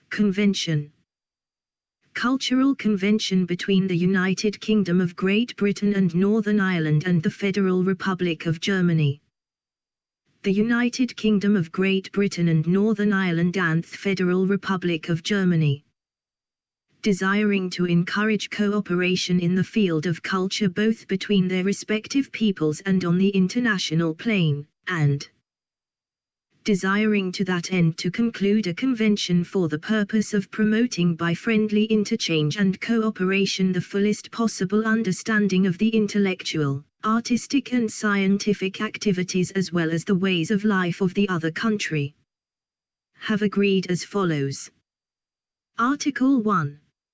Convention. Cultural convention between the United Kingdom of Great Britain and Northern Ireland and the Federal Republic of Germany. The United Kingdom of Great Britain and Northern Ireland and the Federal Republic of Germany, desiring to encourage cooperation in the field of culture both between their respective peoples and on the international plane, and desiring to that end to conclude a convention for the purpose of promoting by friendly interchange and cooperation the fullest possible understanding of the intellectual, artistic and scientific activities as well as the ways of life of the other country, have agreed as follows. Article 1.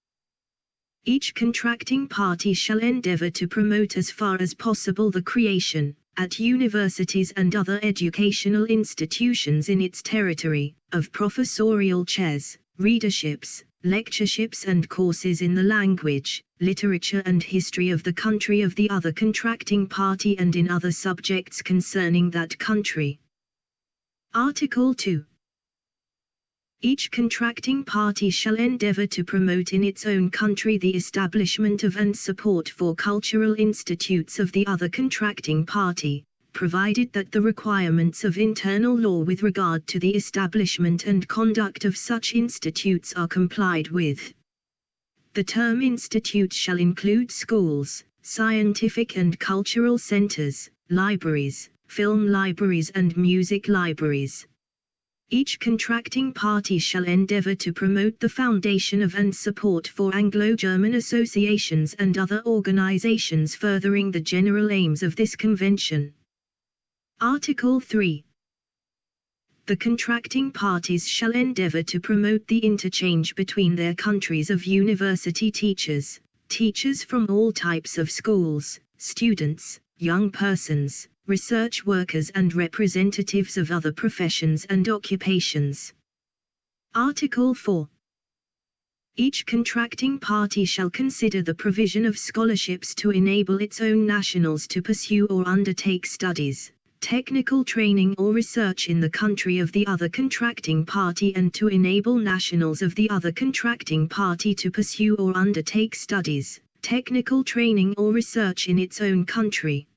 Each contracting party shall endeavor to promote as far as possible the creation, at universities and other educational institutions in its territory, of professorial chairs, readerships, lectureships and courses in the language, literature and history of the country of the other contracting party and in other subjects concerning that country. Article 2. Each contracting party shall endeavor to promote in its own country the establishment of and support for cultural institutes of the other contracting party, provided that the requirements of internal law with regard to the establishment and conduct of such institutes are complied with. The term institute shall include schools, scientific and cultural centers, libraries, film libraries and music libraries. Each contracting party shall endeavor to promote the foundation of and support for Anglo-German associations and other organizations furthering the general aims of this convention. Article 3. The contracting parties shall endeavor to promote the interchange between their countries of university teachers, teachers from all types of schools, students, young persons, research workers and representatives of other professions and occupations. Article 4. Each contracting party shall consider the provision of scholarships to enable its own nationals to pursue or undertake studies, technical training or research in the country of the other contracting party and to enable nationals of the other contracting party to pursue or undertake studies, technical training or research in its own country.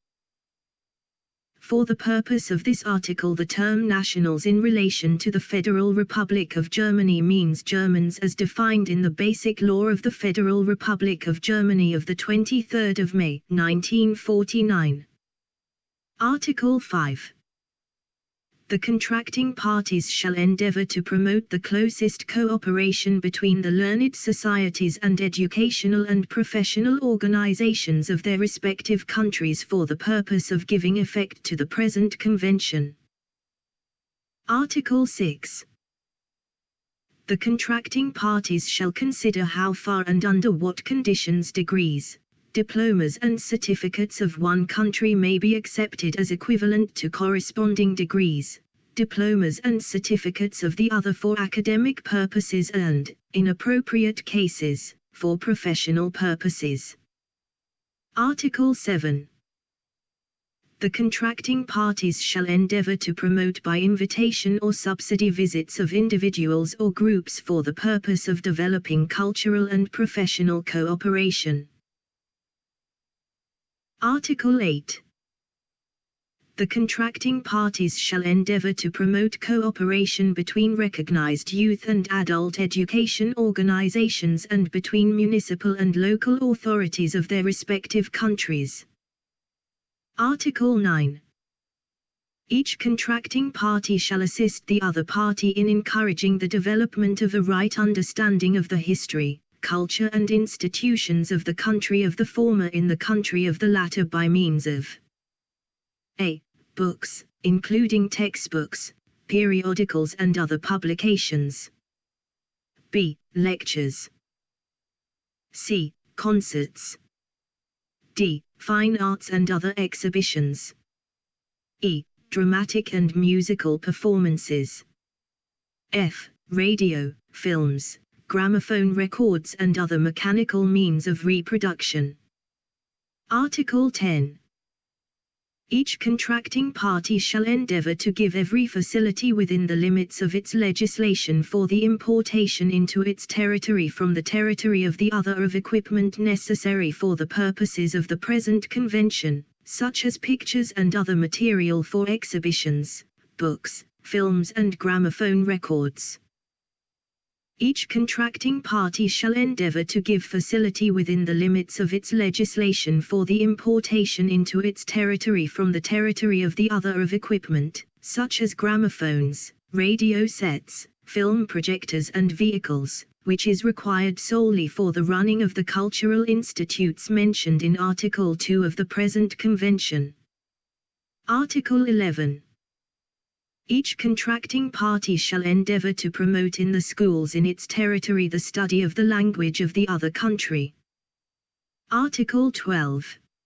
For the purpose of this article, the term nationals in relation to the Federal Republic of Germany means Germans as defined in the Basic Law of the Federal Republic of Germany of the 23rd of May, 1949. Article 5. The contracting parties shall endeavor to promote the closest cooperation between the learned societies and educational and professional organizations of their respective countries for the purpose of giving effect to the present convention. Article 6. The contracting parties shall consider how far and under what conditions degrees, diplomas and certificates of one country may be accepted as equivalent to corresponding degrees, diplomas and certificates of the other for academic purposes and, in appropriate cases, for professional purposes. Article 7. The contracting parties shall endeavor to promote by invitation or subsidy visits of individuals or groups for the purpose of developing cultural and professional cooperation. Article 8. The contracting parties shall endeavor to promote cooperation between recognized youth and adult education organizations and between municipal and local authorities of their respective countries. Article 9. Each contracting party shall assist the other party in encouraging the development of a right understanding of the history, culture and institutions of the country of the former in the country of the latter by means of a. Books, including textbooks, periodicals and other publications. b. Lectures. c. Concerts. d. Fine arts and other exhibitions. e. Dramatic and musical performances. f. Radio, films, gramophone records and other mechanical means of reproduction. Article 10. Each contracting party shall endeavor to give every facility within the limits of its legislation for the importation into its territory from the territory of the other of equipment necessary for the purposes of the present convention, such as pictures and other material for exhibitions, books, films and gramophone records. Each contracting party shall endeavor to give facility within the limits of its legislation for the importation into its territory from the territory of the other of equipment, such as gramophones, radio sets, film projectors and vehicles, which is required solely for the running of the cultural institutes mentioned in Article 2 of the present convention. Article 11. Each contracting party shall endeavor to promote in the schools in its territory the study of the language of the other country. Article 12.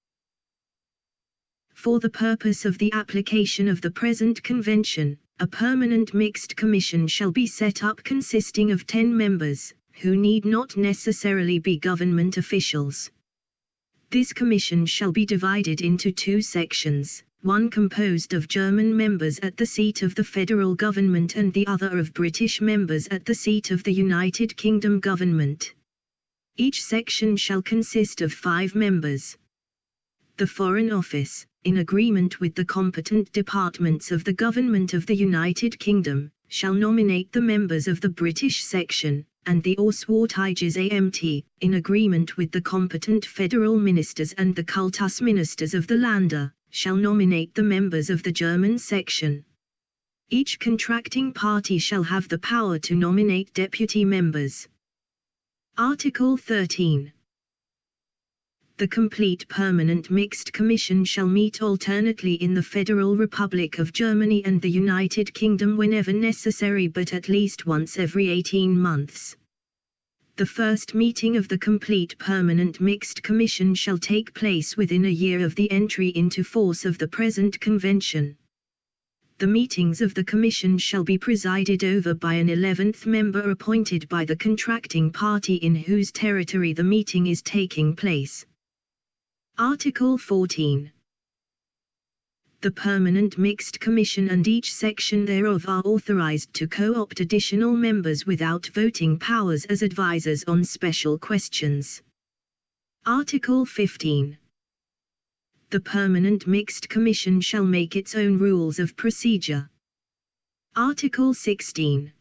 For the purpose of the application of the present convention, a permanent mixed commission shall be set up consisting of 10 members, who need not necessarily be government officials. This commission shall be divided into 2 sections, one composed of German members at the seat of the federal government and the other of British members at the seat of the United Kingdom government. Each section shall consist of 5 members. The Foreign Office, in agreement with the competent departments of the Government of the United Kingdom, shall nominate the members of the British section, and the Auswärtiges Amt, in agreement with the competent federal ministers and the Kultusministers of the Länder, shall nominate the members of the German section. Each contracting party shall have the power to nominate deputy members. Article 13. The complete permanent mixed commission shall meet alternately in the Federal Republic of Germany and the United Kingdom whenever necessary, but at least once every 18 months. The first meeting of the complete permanent mixed commission shall take place within a year of the entry into force of the present convention. The meetings of the commission shall be presided over by an 11th member appointed by the contracting party in whose territory the meeting is taking place. Article 14. The Permanent Mixed Commission and each section thereof are authorized to co-opt additional members without voting powers as advisors on special questions. Article 15. The Permanent Mixed Commission shall make its own rules of procedure. Article 16.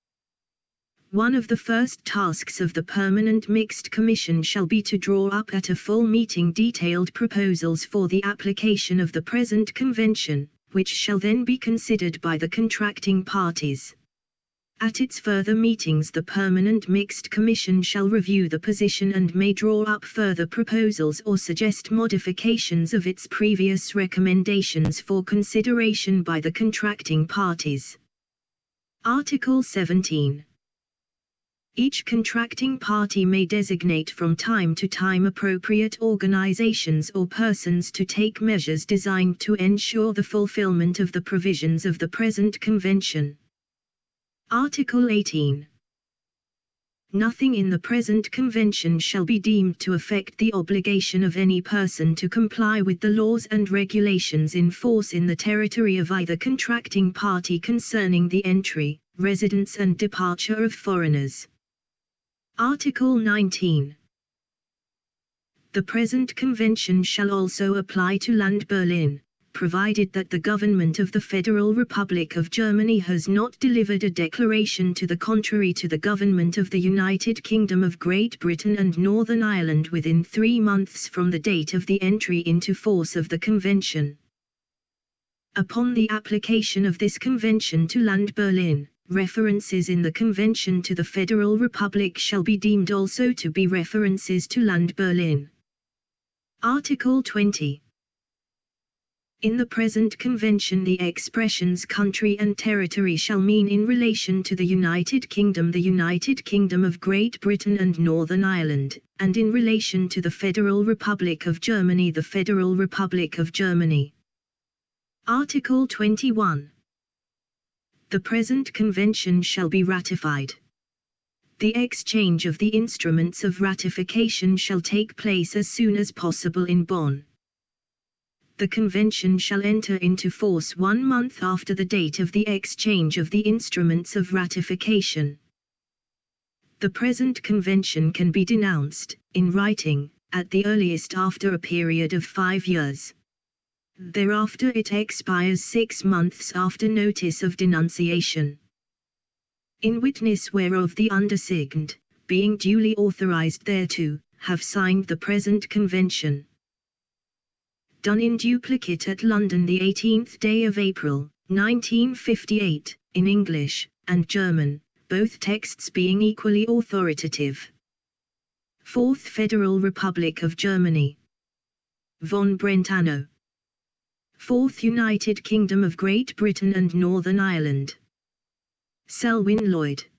One of the first tasks of the Permanent Mixed Commission shall be to draw up at a full meeting detailed proposals for the application of the present convention, which shall then be considered by the contracting parties. At its further meetings the Permanent Mixed Commission shall review the position and may draw up further proposals or suggest modifications of its previous recommendations for consideration by the contracting parties. Article 17. Each contracting party may designate from time to time appropriate organizations or persons to take measures designed to ensure the fulfillment of the provisions of the present convention. Article 18. Nothing in the present convention shall be deemed to affect the obligation of any person to comply with the laws and regulations in force in the territory of either contracting party concerning the entry, residence and departure of foreigners. Article 19. The present convention shall also apply to Land Berlin, provided that the government of the Federal Republic of Germany has not delivered a declaration to the contrary to the government of the United Kingdom of Great Britain and Northern Ireland within 3 months from the date of the entry into force of the convention. Upon the application of this convention to Land Berlin, references in the convention to the Federal Republic shall be deemed also to be references to Land Berlin. Article 20. In the present convention the expressions country and territory shall mean in relation to the United Kingdom of Great Britain and Northern Ireland, and in relation to the Federal Republic of Germany the Federal Republic of Germany. Article 21. The present convention shall be ratified. The exchange of the instruments of ratification shall take place as soon as possible in Bonn. The Convention shall enter into force 1 month after the date of the exchange of the instruments of ratification. The present Convention can be denounced, in writing, at the earliest after a period of 5 years. Thereafter it expires 6 months after notice of denunciation. In witness whereof the undersigned, being duly authorized thereto, have signed the present Convention. Done in duplicate at London the 18th day of April, 1958, in English and German, both texts being equally authoritative. Fourth Federal Republic of Germany. Von Brentano. Fourth United Kingdom of Great Britain and Northern Ireland. Selwyn Lloyd.